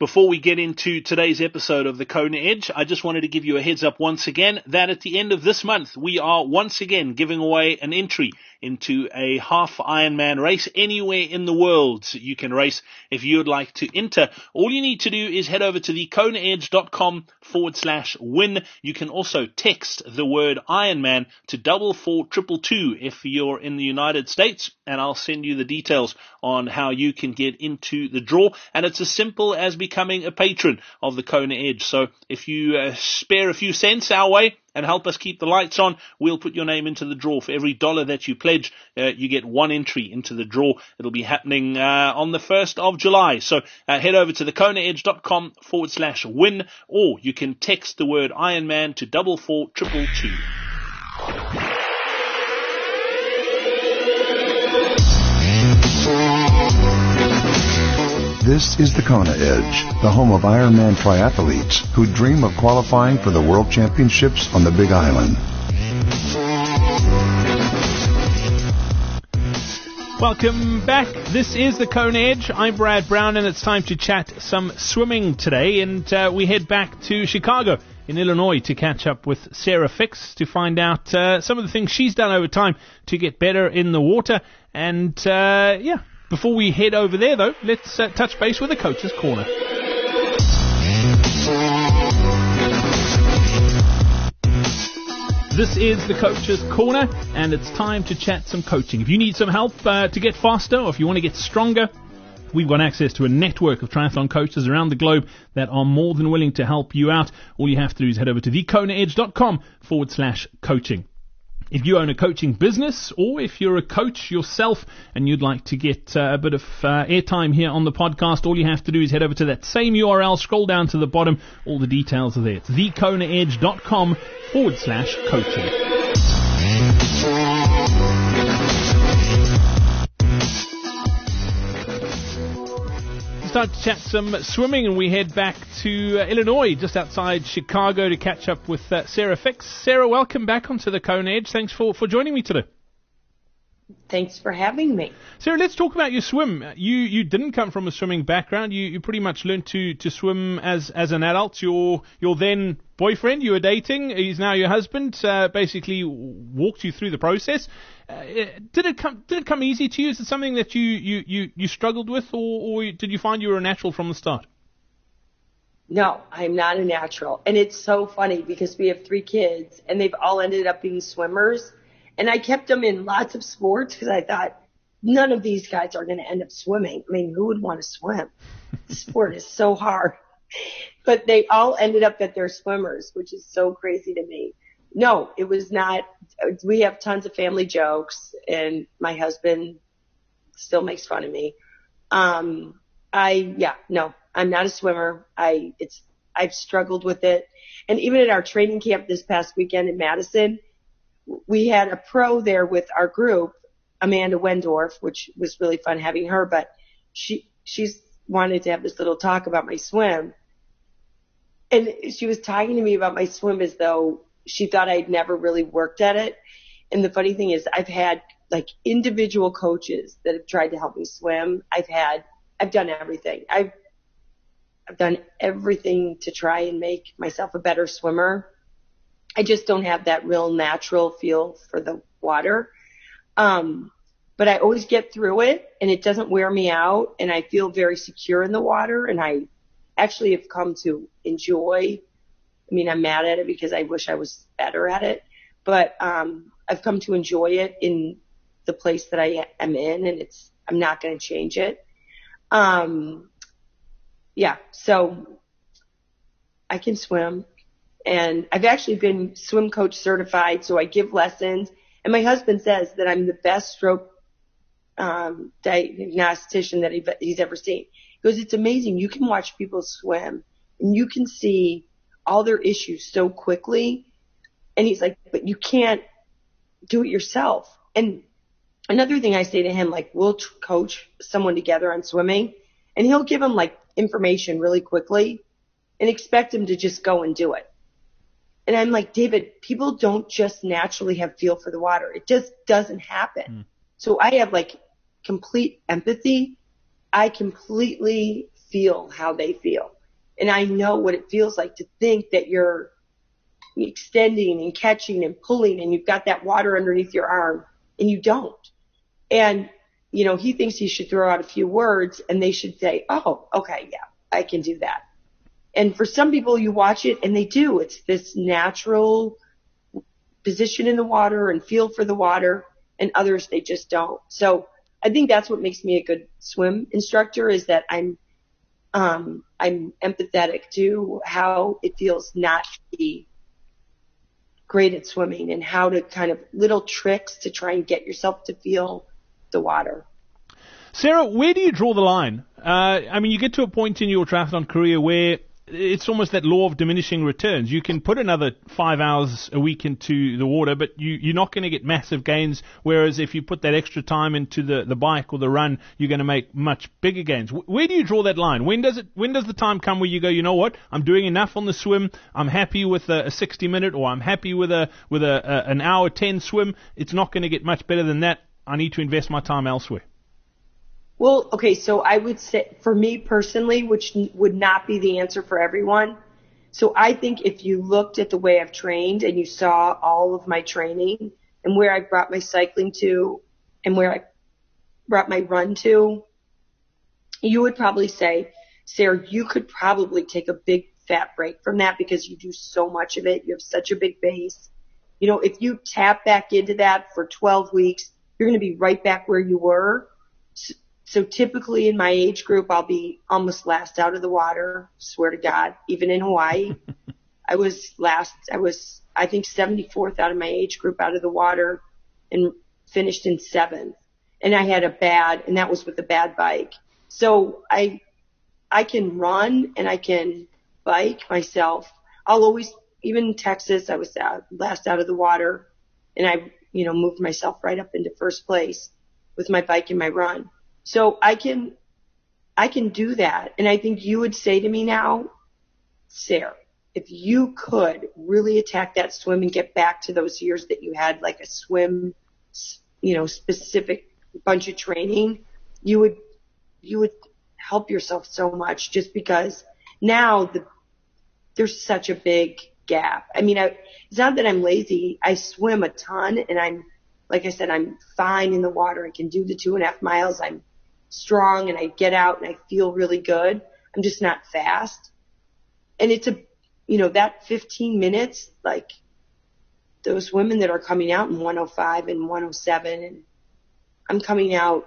Before we get into today's episode of the Kona Edge, I just wanted to give you a heads up once again that at the end of this month, we are once again giving away an entry into a half Ironman race anywhere in the world. You can race if you would like to enter. All you need to do is head over to thekonaedge.com/win. You can also text the word Ironman to 44222 if you're in the United States, and I'll send you the details on how you can get into the draw. And it's as simple as becoming a patron of the Kona Edge. So if you spare a few cents our way and help us keep the lights on, we'll put your name into the draw. For every $1 that you pledge, you get one entry into the draw. It'll be happening on the 1st of July. So head over to thekonaedge.com/win, or you can text the word Ironman to 44222. This is the Kona Edge, the home of Ironman triathletes who dream of qualifying for the World Championships on the Big Island. Welcome back. This is the Kona Edge. I'm Brad Brown, and it's time to chat some swimming today. And we head back to Chicago in Illinois to catch up with Sarah Fix to find out some of the things she's done over time to get better in the water. And before we head over there, though, let's touch base with the Coach's Corner. This is the Coach's Corner, and it's time to chat some coaching. If you need some help to get faster, or if you want to get stronger, we've got access to a network of triathlon coaches around the globe that are more than willing to help you out. All you have to do is head over to thekonaedge.com/coaching. If you own a coaching business, or if you're a coach yourself and you'd like to get a bit of airtime here on the podcast, all you have to do is head over to that same URL, scroll down to the bottom, all the details are there. It's thekonaedge.com/coaching. Start to chat some swimming, and we head back to Illinois, just outside Chicago, to catch up with Sarah Fix. Sarah, welcome back onto the Kona Edge. Thanks for joining me today. Thanks for having me. Sarah, let's talk about your swim. You didn't come from a swimming background. You pretty much learned to swim as an adult. Your then boyfriend you were dating, he's now your husband, basically walked you through the process. Did it come easy to you? Is it something that you struggled with, or did you find you were a natural from the start? No, I'm not a natural. And it's so funny because we have 3 kids and they've all ended up being swimmers. And I kept them in lots of sports because I thought none of these guys are going to end up swimming. I mean, who would want to swim? The sport is so hard. But they all ended up that they're swimmers, which is so crazy to me. No, it was not. We have tons of family jokes, and my husband still makes fun of me. No, I'm not a swimmer. I've struggled with it. And even at our training camp this past weekend in Madison, we had a pro there with our group, Amanda Wendorf, which was really fun having her, but she's wanted to have this little talk about my swim. And she was talking to me about my swim as though she thought I'd never really worked at it. And the funny thing is I've had like individual coaches that have tried to help me swim. I've done everything. I've done everything to try and make myself a better swimmer. I just don't have that real natural feel for the water. But I always get through it and it doesn't wear me out, and I feel very secure in the water, and I actually have come to enjoy. I mean, I'm mad at it because I wish I was better at it, but I've come to enjoy it in the place that I am in, and I'm not going to change it. So I can swim, and I've actually been swim coach certified, so I give lessons. And my husband says that I'm the best stroke diagnostician that he's ever seen. He goes, it's amazing. You can watch people swim, and you can see all their issues so quickly. And he's like, but you can't do it yourself. And another thing I say to him, like, we'll coach someone together on swimming, and he'll give him like information really quickly and expect him to just go and do it. And I'm like, David, people don't just naturally have feel for the water. It just doesn't happen. So I have like complete empathy. I completely feel how they feel. And I know what it feels like to think that you're extending and catching and pulling and you've got that water underneath your arm and you don't. And, you know, he thinks he should throw out a few words and they should say, oh, okay, yeah, I can do that. And for some people, you watch it and they do. It's this natural position in the water and feel for the water, and others, they just don't. So I think that's what makes me a good swim instructor, is that I'm empathetic to how it feels not to be great at swimming and how to kind of little tricks to try and get yourself to feel the water. Sarah, where do you draw the line? I mean, you get to a point in your triathlon career where it's almost that law of diminishing returns. You can put another 5 hours a week into the water, but you're not going to get massive gains, whereas if you put that extra time into the bike or the run, you're going to make much bigger gains. Where do you draw that line? When does the time come where you go, you know what, I'm doing enough on the swim, I'm happy with a 60-minute, or I'm happy with an hour 10 swim, it's not going to get much better than that, I need to invest my time elsewhere? Well, okay, so I would say, for me personally, which would not be the answer for everyone, so I think if you looked at the way I've trained and you saw all of my training and where I brought my cycling to and where I brought my run to, you would probably say, Sarah, you could probably take a big fat break from that because you do so much of it. You have such a big base. You know, if you tap back into that for 12 weeks, you're going to be right back where you were. So typically in my age group, I'll be almost last out of the water, swear to God. Even in Hawaii, I was I think 74th out of my age group out of the water and finished in 7th. And I had and that was with a bad bike. So I can run and I can bike myself. I'll always, even in Texas, I was last out of the water and I, moved myself right up into first place with my bike and my run. So I can do that. And I think you would say to me now, Sarah, if you could really attack that swim and get back to those years that you had like a swim, specific bunch of training, you would help yourself so much, just because now there's such a big gap. I mean, it's not that I'm lazy. I swim a ton and like I said, I'm fine in the water. I can do the 2.5 miles. I'm strong and I get out and I feel really good. I'm just not fast. And it's that 15 minutes, like those women that are coming out in 105 and 107, and I'm coming out,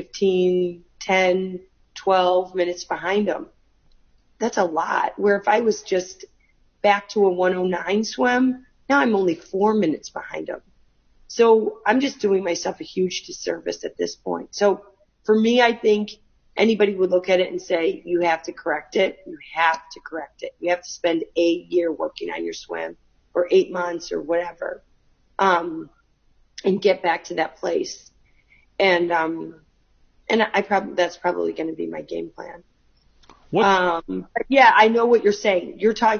15, 10, 12 minutes behind them. That's a lot. Where if I was just back to a 109 swim, now I'm only 4 minutes behind them. So I'm just doing myself a huge disservice at this point. So for me, I think anybody would look at it and say, you have to correct it. You have to correct it. You have to spend a year working on your swim, or 8 months or whatever, and get back to that place. And that's probably going to be my game plan. But yeah, I know what you're saying.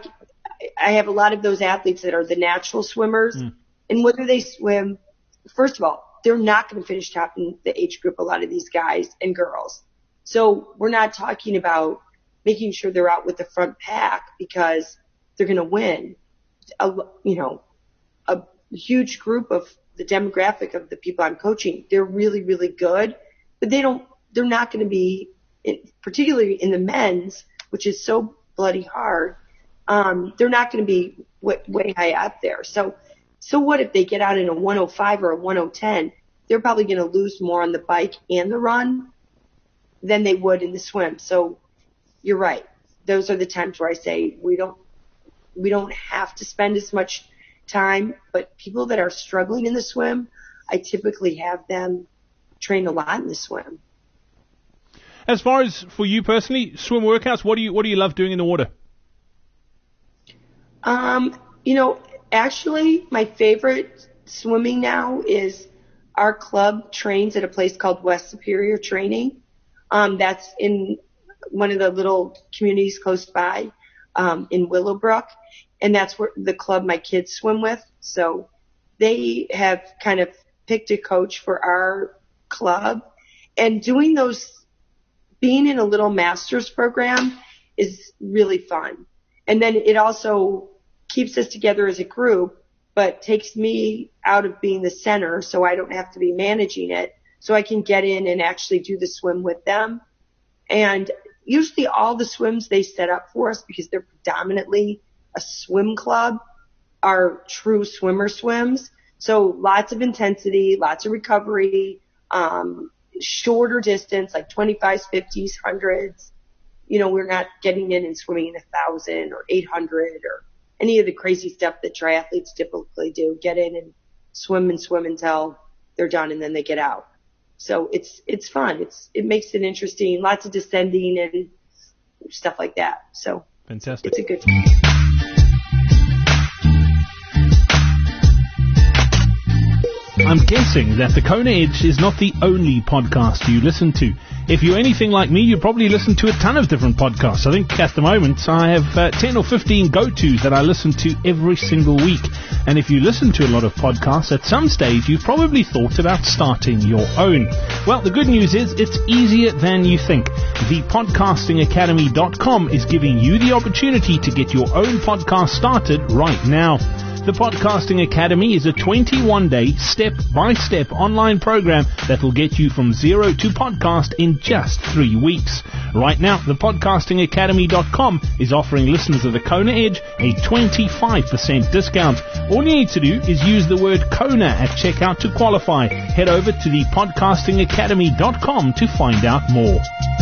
I have a lot of those athletes that are the natural swimmers, and whether they swim, first of all, they're not going to finish top in the age group, a lot of these guys and girls. So we're not talking about making sure they're out with the front pack because they're going to win. A huge group of the demographic of the people I'm coaching, they're really, really good, but they're not going to be, particularly in the men's, which is so bloody hard. They're not going to be way high up there. So what if they get out in a 105 or a 110? They're probably going to lose more on the bike and the run than they would in the swim. So you're right. Those are the times where I say we don't have to spend as much time, but people that are struggling in the swim, I typically have them train a lot in the swim. As far as for you personally, swim workouts, what do you love doing in the water? Actually, my favorite swimming now is our club trains at a place called West Superior Training. That's in one of the little communities close by, in Willowbrook. And that's where the club my kids swim with. So they have kind of picked a coach for our club, and doing those being in a little master's program is really fun. And then it also keeps us together as a group, but takes me out of being the center so I don't have to be managing it. So I can get in and actually do the swim with them. And usually all the swims they set up for us, because they're predominantly a swim club, are true swimmer swims. So lots of intensity, lots of recovery, shorter distance, like 25s, 50s, 100s. You know, we're not getting in and swimming 1,000 or 800 or any of the crazy stuff that triathletes typically do. Get in and swim until they're done and then they get out. So it's fun. It makes it interesting. Lots of descending and stuff like that. So fantastic. It's a good time. I'm guessing that the Kona Edge is not the only podcast you listen to. If you're anything like me, you probably listen to a ton of different podcasts. I think at the moment I have 10 or 15 go-tos that I listen to every single week. And if you listen to a lot of podcasts, at some stage you've probably thought about starting your own. Well, the good news is it's easier than you think. ThePodcastingAcademy.com is giving you the opportunity to get your own podcast started right now. The Podcasting Academy is a 21-day, step-by-step online program that will get you from zero to podcast in just 3 weeks. Right now, thepodcastingacademy.com is offering listeners of the Kona Edge a 25% discount. All you need to do is use the word Kona at checkout to qualify. Head over to thepodcastingacademy.com to find out more.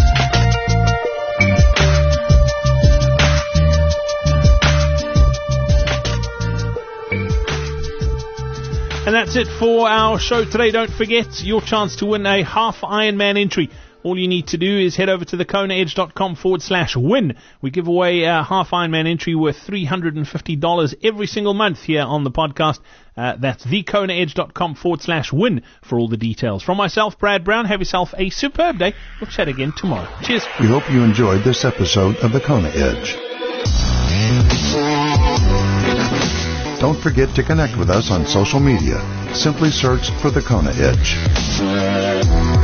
And that's it for our show today. Don't forget your chance to win a half Ironman entry. All you need to do is head over to thekonaedge.com/win. We give away a half Ironman entry worth $350 every single month here on the podcast. That's thekonaedge.com/win for all the details. From myself, Brad Brown, have yourself a superb day. We'll chat again tomorrow. Cheers. We hope you enjoyed this episode of the Kona Edge. Don't forget to connect with us on social media. Simply search for the Kona Edge.